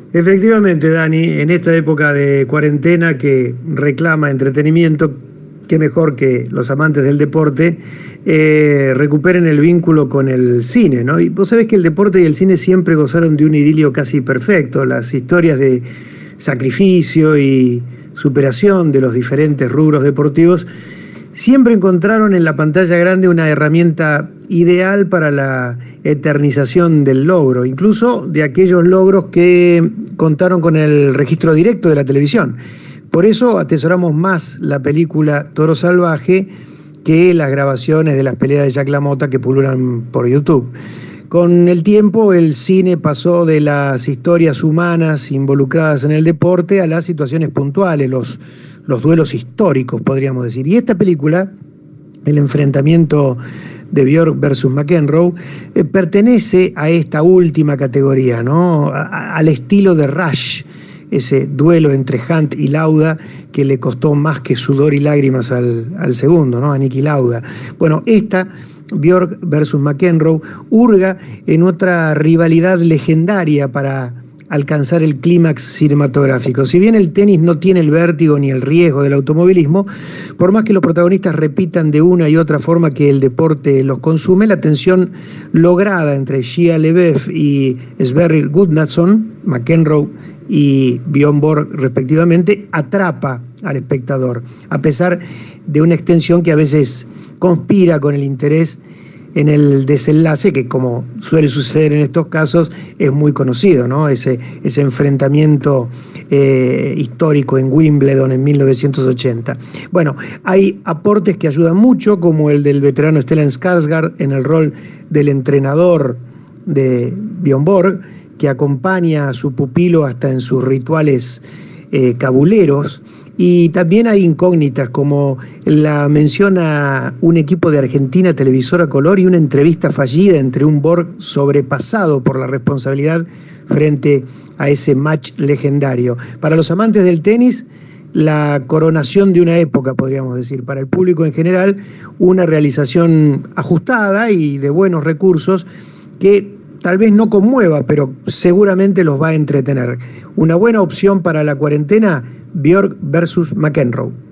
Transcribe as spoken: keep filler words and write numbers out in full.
Efectivamente, Dani, en esta época de cuarentena que reclama entretenimiento, qué mejor que los amantes del deporte eh, recuperen el vínculo con el cine, ¿no? Y vos sabés que el deporte y el cine siempre gozaron de un idilio casi perfecto. Las historias de sacrificio y superación de los diferentes rubros deportivos siempre encontraron en la pantalla grande una herramienta ideal para la eternización del logro, incluso de aquellos logros que contaron con el registro directo de la televisión. Por eso atesoramos más la película Toro Salvaje que las grabaciones de las peleas de Jack LaMotta que pululan por YouTube. Con el tiempo, el cine pasó de las historias humanas involucradas en el deporte a las situaciones puntuales, los, los duelos históricos, podríamos decir. Y esta película, el enfrentamiento de Björk versus McEnroe, eh, pertenece a esta última categoría, ¿no? A, a, al estilo de Rush, ese duelo entre Hunt y Lauda que le costó más que sudor y lágrimas al, al segundo, ¿no? A Niki Lauda. Bueno, esta Björk versus McEnroe hurga en otra rivalidad legendaria para alcanzar el clímax cinematográfico. Si bien el tenis no tiene el vértigo ni el riesgo del automovilismo, por más que los protagonistas repitan de una y otra forma que el deporte los consume, la tensión lograda entre Shia LaBeouf y Sverrir Gudnason, McEnroe y Björn Borg respectivamente, atrapa al espectador, a pesar de una extensión que a veces conspira con el interés en el desenlace, que como suele suceder en estos casos, es muy conocido, ¿no? Ese, ese enfrentamiento eh, histórico en Wimbledon en mil novecientos ochenta. Bueno, hay aportes que ayudan mucho, como el del veterano Stellan Skarsgård en el rol del entrenador de Björn Borg, que acompaña a su pupilo hasta en sus rituales eh, cabuleros. Y también hay incógnitas, como la menciona un equipo de Argentina Televisora Color y una entrevista fallida entre un Borg sobrepasado por la responsabilidad frente a ese match legendario. Para los amantes del tenis, la coronación de una época, podríamos decir. Para el público en general, una realización ajustada y de buenos recursos que tal vez no conmueva, pero seguramente los va a entretener. Una buena opción para la cuarentena, Björk versus McEnroe.